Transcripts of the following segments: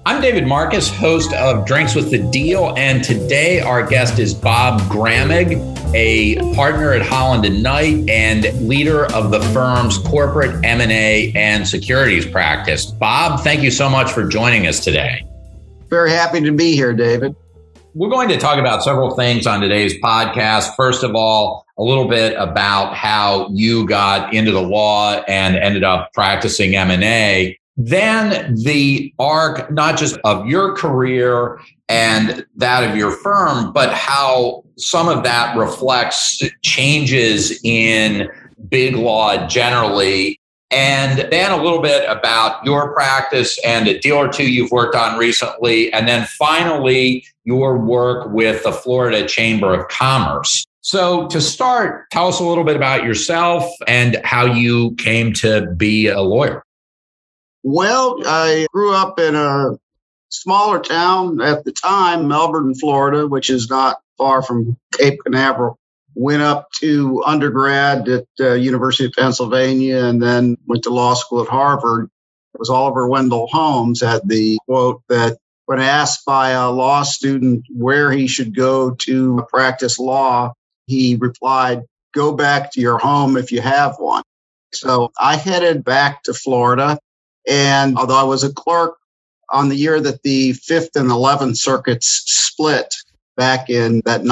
I'm David Marcus, host of Drinks with the Deal, and today our guest is Bob Gramig, a partner at Holland & Knight and leader of the firm's corporate M&A and securities practice. Bob, thank you so much for joining us today. Very happy to be here, David. We're going to talk about several things on today's podcast. First of all, a little bit about how you got into the law and ended up practicing M&A. Then the arc, not just of your career and that of your firm, but how some of that reflects changes in big law generally. And then a little bit about your practice and a deal or two you've worked on recently. And then finally, your work with the Florida Chamber of Commerce. So to start, tell us a little bit about yourself and how you came to be a lawyer. Well, I grew up in a smaller town at the time, Melbourne, Florida, which is not far from Cape Canaveral. Went up to undergrad at University of Pennsylvania and then went to law school at Harvard. It was Oliver Wendell Holmes had the quote that when asked by a law student where he should go to practice law, he replied, "Go back to your home if you have one." So I headed back to Florida. And although I was a clerk on the year that the 5th and 11th circuits split back in that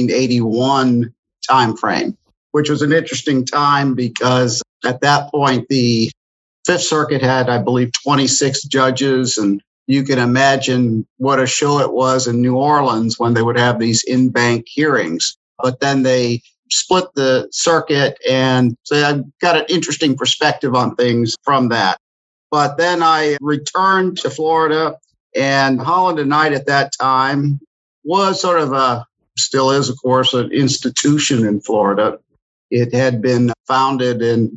1981 timeframe, which was an interesting time because at that point, the 5th Circuit had, I believe, 26 judges. And you can imagine what a show it was in New Orleans when they would have these in-bank hearings. But then they split the circuit. And so I've got an interesting perspective on things from that. But then I returned to Florida, and Holland & Knight at that time was sort of still is, of course, an institution in Florida. It had been founded in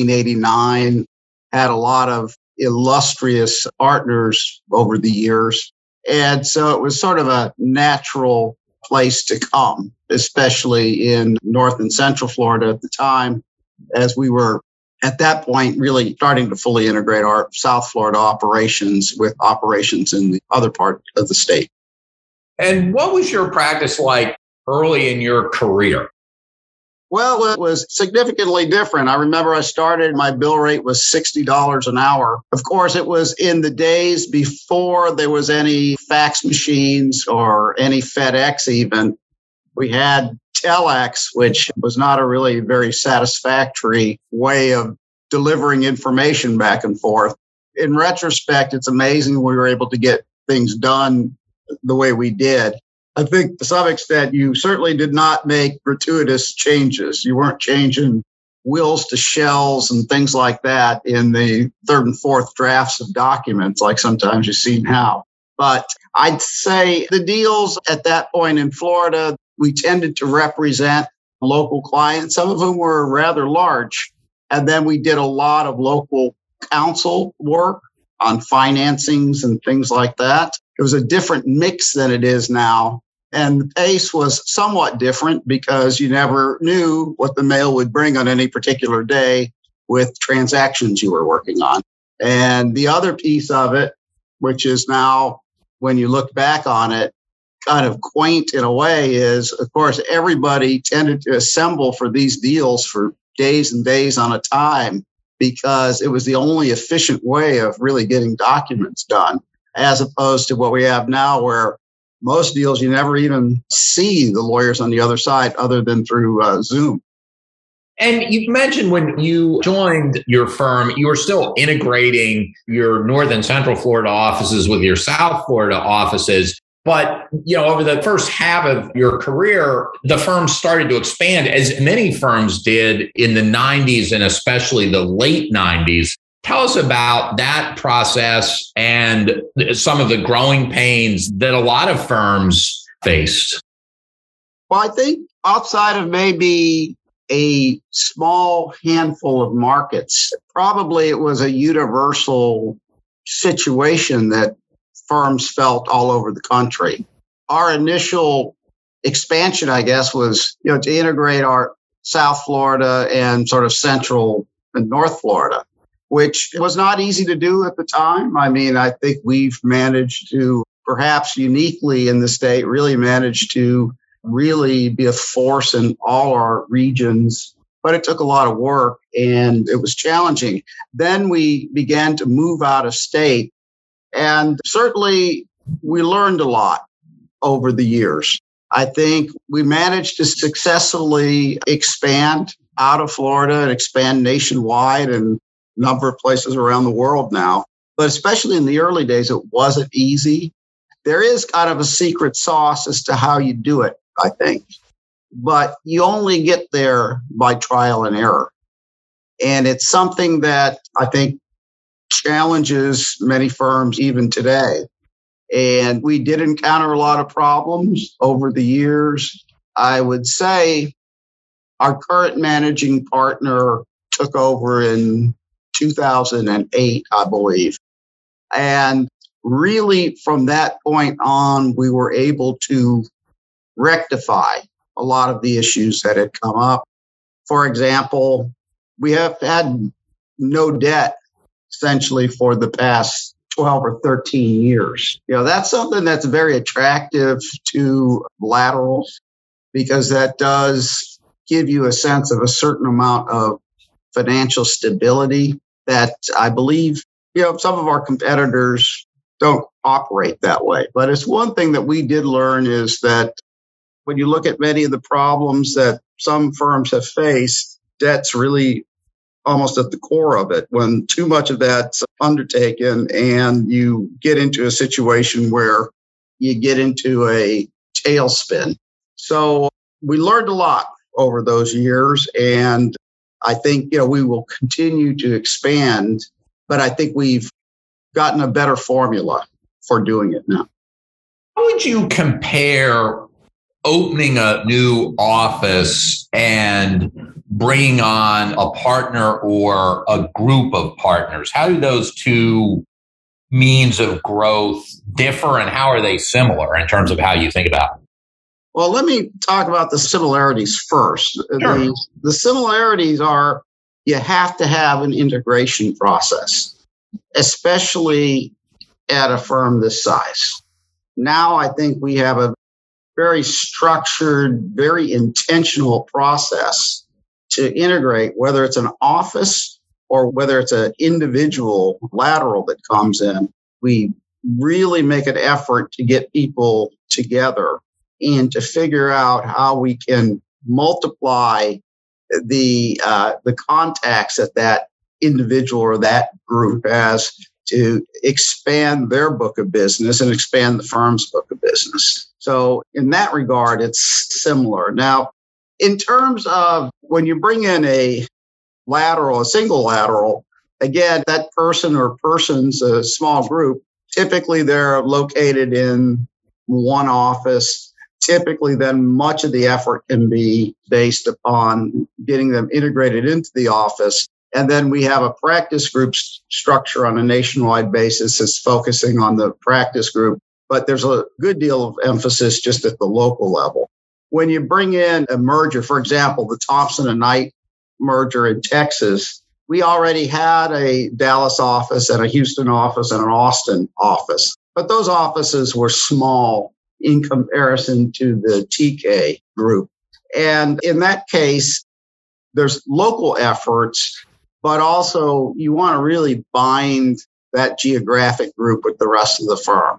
1889, had a lot of illustrious partners over the years. And so it was sort of a natural place to come, especially in North and Central Florida at the time, as we were at that point, really starting to fully integrate our South Florida operations with operations in the other part of the state. And what was your practice like early in your career? Well, it was significantly different. I remember I started, my bill rate was $60 an hour. Of course, it was in the days before there was any fax machines or any FedEx even. We had telex, which was not a really very satisfactory way of delivering information back and forth. In retrospect, it's amazing we were able to get things done the way we did. I think to some extent, you certainly did not make gratuitous changes. You weren't changing wills to shells and things like that in the third and fourth drafts of documents like sometimes you see now. But I'd say the deals at that point in Florida, we tended to represent local clients, some of whom were rather large. And then we did a lot of local counsel work on financings and things like that. It was a different mix than it is now. And the pace was somewhat different because you never knew what the mail would bring on any particular day with transactions you were working on. And the other piece of it, which is now, when you look back on it, kind of quaint in a way, is, of course, everybody tended to assemble for these deals for days and days on a time because it was the only efficient way of really getting documents done, as opposed to what we have now where most deals you never even see the lawyers on the other side other than through Zoom. And you mentioned when you joined your firm, you were still integrating your North and Central Florida offices with your South Florida offices. But, over the first half of your career, the firm started to expand, as many firms did in the 90s and especially the late 90s. Tell us about that process and some of the growing pains that a lot of firms faced. Well, I think outside of maybe a small handful of markets, probably it was a universal situation that firms felt all over the country. Our initial expansion, I guess, was to integrate our South Florida and sort of Central and North Florida. which was not easy to do at the time. I mean, I think we've managed to, perhaps uniquely in the state, really managed to really be a force in all our regions. But it took a lot of work and it was challenging. Then we began to move out of state. And certainly we learned a lot over the years. I think we managed to successfully expand out of Florida and expand nationwide and a number of places around the world now. But especially in the early days, it wasn't easy. There is kind of a secret sauce as to how you do it, I think. But you only get there by trial and error. And it's something that I think challenges many firms even today. And we did encounter a lot of problems over the years. I would say our current managing partner took over in 2008, I believe. And really from that point on, we were able to rectify a lot of the issues that had come up. For example, we have had no debt essentially for the past 12 or 13 years. That's something that's very attractive to laterals because that does give you a sense of a certain amount of financial stability that I believe, some of our competitors don't operate that way. But it's one thing that we did learn is that when you look at many of the problems that some firms have faced, debt's really almost at the core of it. When too much of that's undertaken and you get into a situation where you get into a tailspin. So we learned a lot over those years. And I think, we will continue to expand, but I think we've gotten a better formula for doing it now. How would you compare opening a new office and bringing on a partner or a group of partners? How do those two means of growth differ and how are they similar in terms of how you think about it? Well, let me talk about the similarities first. Sure. The similarities are you have to have an integration process, especially at a firm this size. Now, I think we have a very structured, very intentional process to integrate, whether it's an office or whether it's an individual lateral that comes in. We really make an effort to get people together and to figure out how we can multiply the contacts that that individual or that group has to expand their book of business and expand the firm's book of business. So in that regard, it's similar. Now, in terms of when you bring in a lateral, a single lateral, again, that person or persons, a small group, typically they're located in one office. Typically, then much of the effort can be based upon getting them integrated into the office. And then we have a practice group structure on a nationwide basis that's focusing on the practice group. But there's a good deal of emphasis just at the local level. When you bring in a merger, for example, the Thompson and Knight merger in Texas, we already had a Dallas office and a Houston office and an Austin office. But those offices were small in comparison to the TK group. And in that case, there's local efforts, but also you want to really bind that geographic group with the rest of the firm.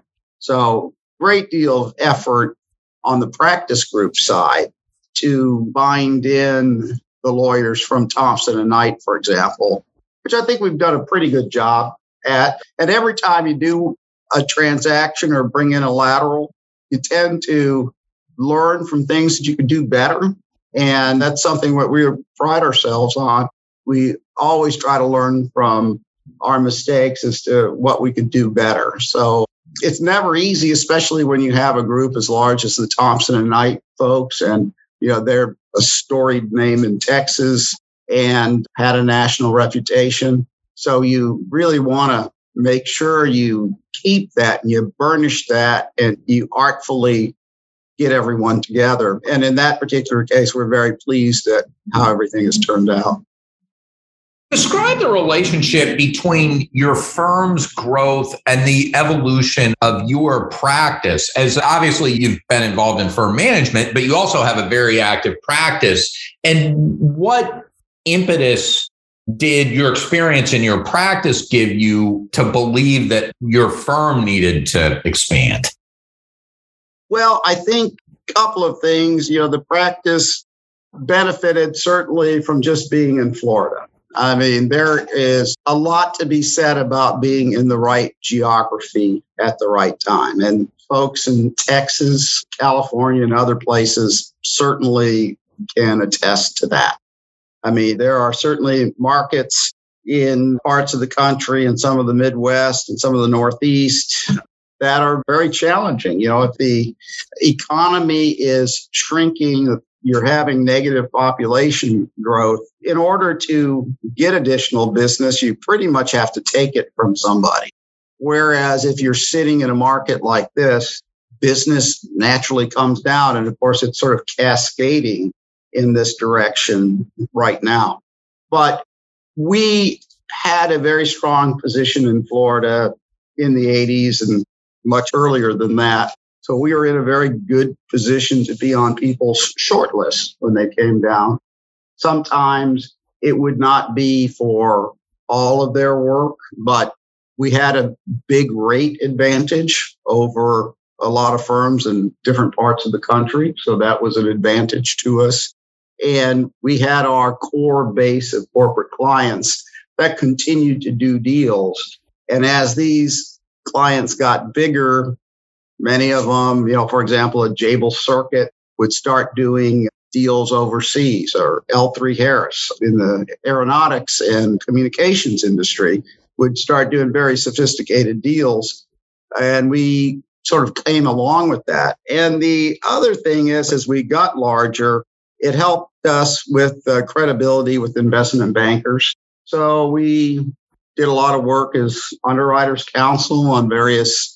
So great deal of effort on the practice group side to bind in the lawyers from Thompson and Knight, for example, which I think we've done a pretty good job at. And every time you do a transaction or bring in a lateral, you tend to learn from things that you could do better. And that's something that we pride ourselves on. We always try to learn from our mistakes as to what we could do better. So it's never easy, especially when you have a group as large as the Thompson and Knight folks. And, they're a storied name in Texas and had a national reputation. So you really want to make sure you keep that and you burnish that and you artfully get everyone together. And in that particular case, we're very pleased at how everything has turned out. Describe the relationship between your firm's growth and the evolution of your practice. As obviously you've been involved in firm management, but you also have a very active practice. And what impetus did your experience in your practice give you to believe that your firm needed to expand? Well, I think a couple of things. The practice benefited certainly from just being in Florida. I mean, there is a lot to be said about being in the right geography at the right time. And folks in Texas, California, and other places certainly can attest to that. I mean, there are certainly markets in parts of the country and some of the Midwest and some of the Northeast that are very challenging. If the economy is shrinking, you're having negative population growth. In order to get additional business, you pretty much have to take it from somebody. Whereas if you're sitting in a market like this, business naturally comes down. And of course, it's sort of cascading in this direction right now. But we had a very strong position in Florida in the 80s and much earlier than that. So we were in a very good position to be on people's short lists when they came down. Sometimes it would not be for all of their work, but we had a big rate advantage over a lot of firms in different parts of the country. So that was an advantage to us. And we had our core base of corporate clients that continued to do deals. And as these clients got bigger, many of them, for example, a Jabil Circuit would start doing deals overseas, or L3 Harris in the aeronautics and communications industry would start doing very sophisticated deals. And we sort of came along with that. And the other thing is, as we got larger, it helped us with credibility with investment bankers. So we did a lot of work as underwriters counsel on various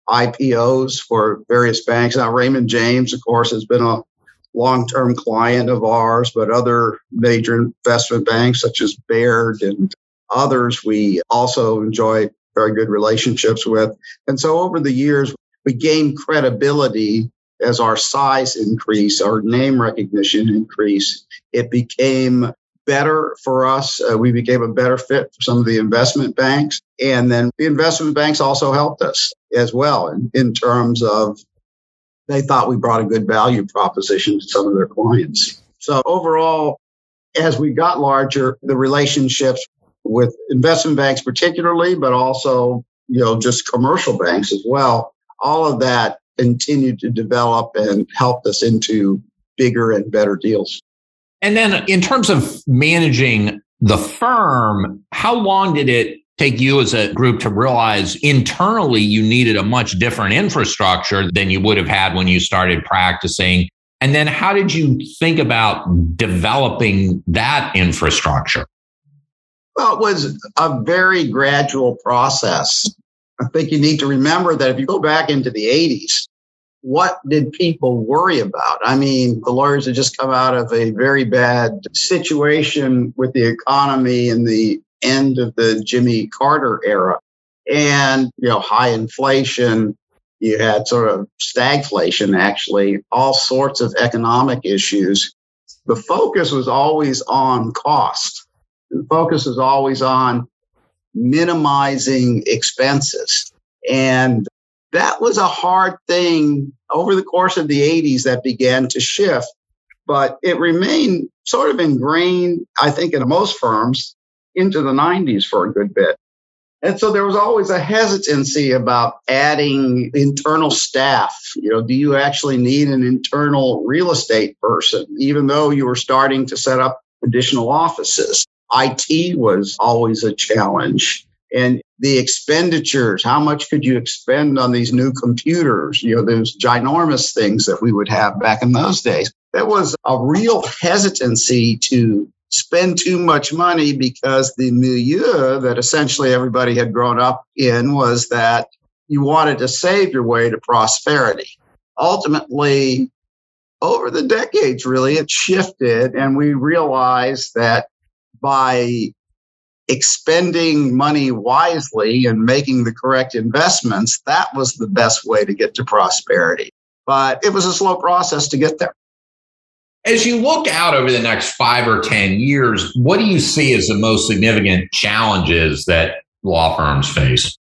IPOs for various banks. Now, Raymond James, of course, has been a long-term client of ours, but other major investment banks such as Baird and others, we also enjoy very good relationships with. And so over the years, we gained credibility as our size increased, our name recognition increased. It became better for us. We became a better fit for some of the investment banks. And then the investment banks also helped us as well in terms of they thought we brought a good value proposition to some of their clients. So overall, as we got larger, the relationships with investment banks particularly, but also, just commercial banks as well, all of that continued to develop and helped us into bigger and better deals. And then in terms of managing the firm, how long did it take you as a group to realize internally you needed a much different infrastructure than you would have had when you started practicing? And then how did you think about developing that infrastructure? Well, it was a very gradual process. I think you need to remember that if you go back into the 80s, what did people worry about? I mean, the lawyers had just come out of a very bad situation with the economy in the end of the Jimmy Carter era. And, high inflation, you had sort of stagflation, actually, all sorts of economic issues. The focus was always on cost. The focus was always on minimizing expenses. And that was a hard thing over the course of the 80s that began to shift, but it remained sort of ingrained, I think, in most firms into the 90s for a good bit. And so there was always a hesitancy about adding internal staff. Do you actually need an internal real estate person, even though you were starting to set up additional offices? IT was always a challenge. And the expenditures, how much could you expend on these new computers? Those ginormous things that we would have back in those days. There was a real hesitancy to spend too much money because the milieu that essentially everybody had grown up in was that you wanted to save your way to prosperity. Ultimately, over the decades, really, it shifted, and we realized that by expending money wisely and making the correct investments, that was the best way to get to prosperity. But it was a slow process to get there. As you look out over the next 5 or 10 years, what do you see as the most significant challenges that law firms face?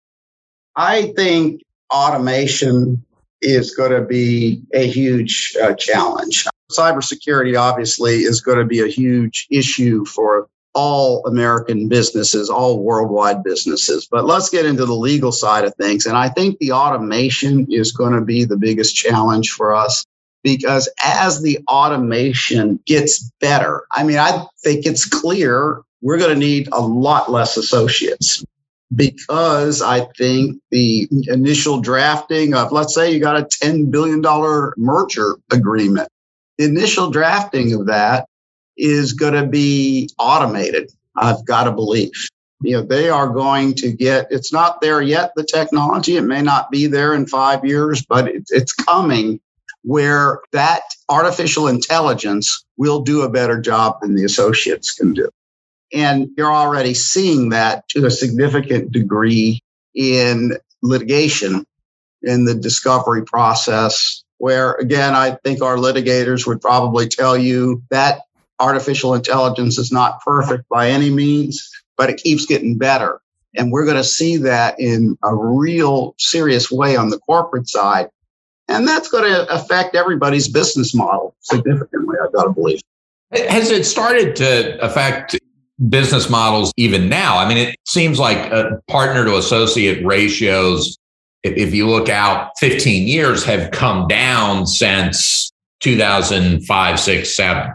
I think automation is going to be a huge challenge. Cybersecurity obviously is going to be a huge issue for all American businesses, all worldwide businesses. But let's get into the legal side of things. And I think the automation is going to be the biggest challenge for us, because as the automation gets better, I think it's clear we're going to need a lot less associates, because I think the initial drafting of, let's say you got a $10 billion merger agreement, the initial drafting of that is going to be automated. I've got to believe. They are going to it's not there yet, the technology. It may not be there in 5 years, but it's coming, where that artificial intelligence will do a better job than the associates can do. And you're already seeing that to a significant degree in litigation, in the discovery process, where, again, I think our litigators would probably tell you that artificial intelligence is not perfect by any means, but it keeps getting better. And we're going to see that in a real serious way on the corporate side. And that's going to affect everybody's business model significantly, I've got to believe. Has it started to affect business models even now? It seems like partner to associate ratios, if you look out 15 years, have come down since 2005, 6, 7.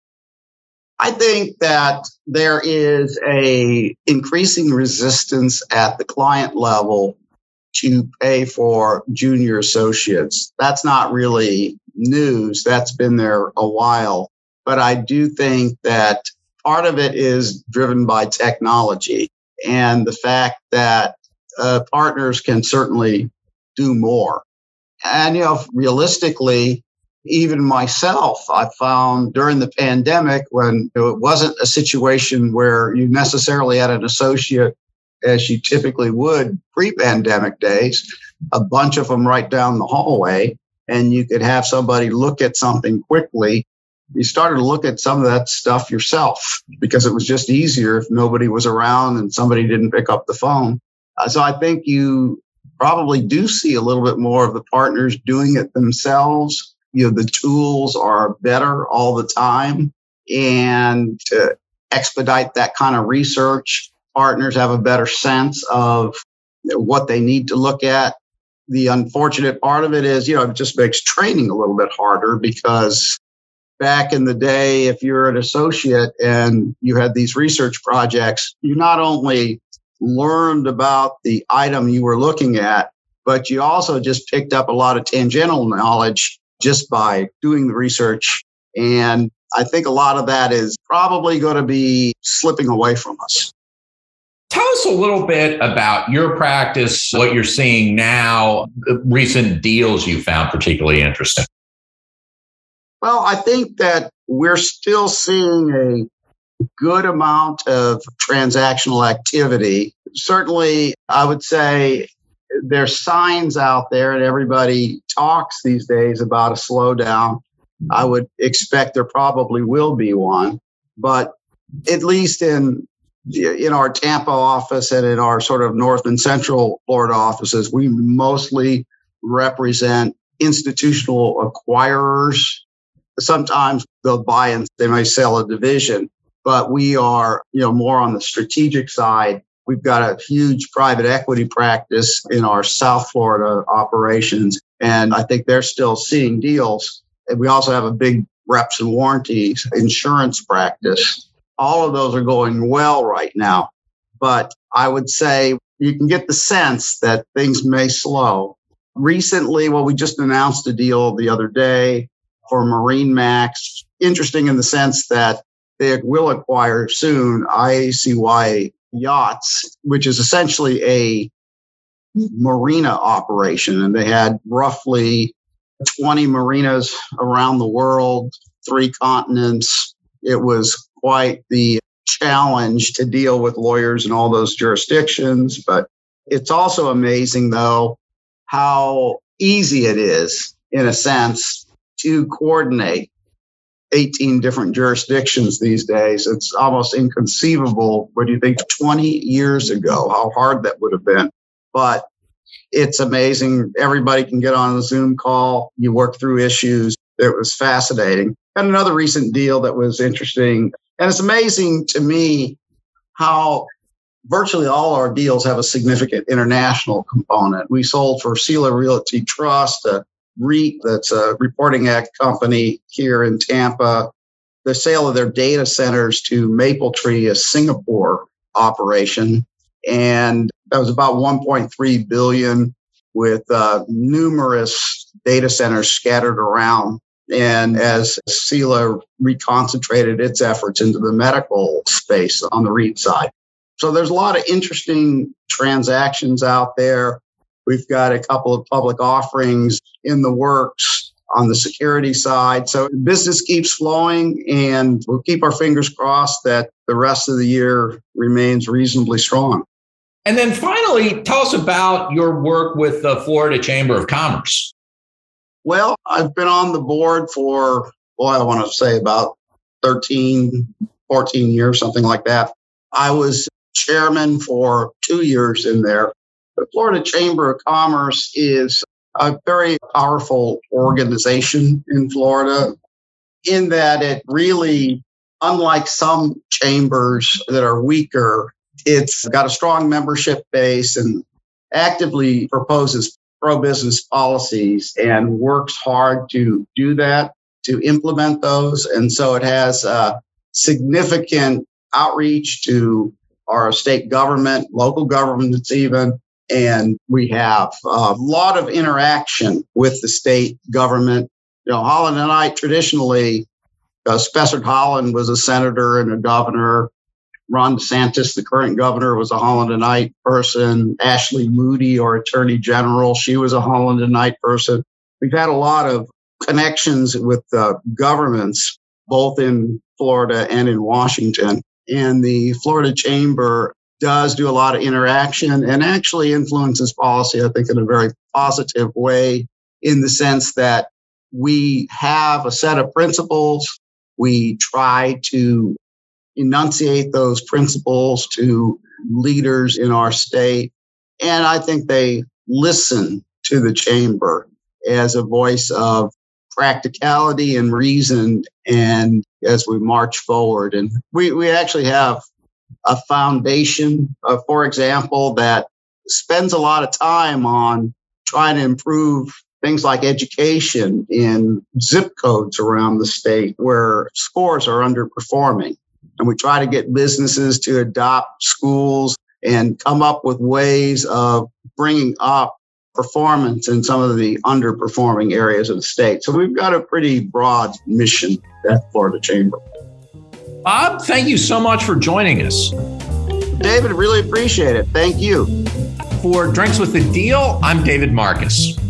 I think that there is a increasing resistance at the client level to pay for junior associates. That's not really news. That's been there a while. But I do think that part of it is driven by technology and the fact that partners can certainly do more. And, realistically, even myself, I found during the pandemic, when it wasn't a situation where you necessarily had an associate as you typically would pre-pandemic days, a bunch of them right down the hallway, and you could have somebody look at something quickly. You started to look at some of that stuff yourself because it was just easier if nobody was around and somebody didn't pick up the phone. So I think you probably do see a little bit more of the partners doing it themselves. The tools are better all the time, and to expedite that kind of research, partners have a better sense of what they need to look at. The unfortunate part of it is, it just makes training a little bit harder, because back in the day, if you're an associate and you had these research projects, you not only learned about the item you were looking at, but you also just picked up a lot of tangential knowledge just by doing the research. And I think a lot of that is probably going to be slipping away from us. Tell us a little bit about your practice, what you're seeing now, recent deals you found particularly interesting. Well, I think that we're still seeing a good amount of transactional activity. Certainly, I would say there's signs out there, and everybody talks these days about a slowdown. I would expect there probably will be one, but at least in our Tampa office and in our sort of North and Central Florida offices, we mostly represent institutional acquirers. Sometimes they'll buy and they may sell a division, but we are, more on the strategic side. We've got a huge private equity practice in our South Florida operations, and I think they're still seeing deals. And we also have a big reps and warranties insurance practice. All of those are going well right now, but I would say you can get the sense that things may slow. Recently, we just announced a deal the other day for MarineMax. Interesting in the sense that they will acquire soon IACY Yachts, which is essentially a marina operation. And they had roughly 20 marinas around the world, 3 continents. It was quite the challenge to deal with lawyers in all those jurisdictions. But it's also amazing, though, how easy it is, in a sense, to coordinate 18 different jurisdictions these days. It's almost inconceivable. What do you think 20 years ago, how hard that would have been? But it's amazing. Everybody can get on a Zoom call. You work through issues. It was fascinating. And another recent deal that was interesting. And it's amazing to me how virtually all our deals have a significant international component. We sold for Sila Realty Trust, a REIT that's a Reporting Act company here in Tampa, the sale of their data centers to Mapletree, a Singapore operation. And that was about $1.3 billion with numerous data centers scattered around. And as Sila reconcentrated its efforts into the medical space on the REIT side. So there's a lot of interesting transactions out there. We've got a couple of public offerings in the works on the security side. So business keeps flowing, and we'll keep our fingers crossed that the rest of the year remains reasonably strong. And then finally, tell us about your work with the Florida Chamber of Commerce. Well, I've been on the board for, I want to say about 13, 14 years, something like that. I was chairman for 2 years in there. The Florida Chamber of Commerce is a very powerful organization in Florida in that it really, unlike some chambers that are weaker, it's got a strong membership base and actively proposes pro-business policies and works hard to do that, to implement those. And so it has significant outreach to our state government, local governments even, and we have a lot of interaction with the state government. Holland and I traditionally, Spessard Holland was a senator and a governor. Ron DeSantis, the current governor, was a Holland and Knight person. Ashley Moody, our attorney general, she was a Holland and Knight person. We've had a lot of connections with governments, both in Florida and in Washington. And the Florida Chamber does do a lot of interaction and actually influences policy, I think, in a very positive way, in the sense that we have a set of principles. We try to enunciate those principles to leaders in our state. And I think they listen to the chamber as a voice of practicality and reason. And as we march forward, and we actually have a foundation, for example, that spends a lot of time on trying to improve things like education in zip codes around the state where scores are underperforming. And we try to get businesses to adopt schools and come up with ways of bringing up performance in some of the underperforming areas of the state. So we've got a pretty broad mission at Florida Chamber. Bob, thank you so much for joining us. David, really appreciate it. Thank you. For Drinks with the Deal, I'm David Marcus.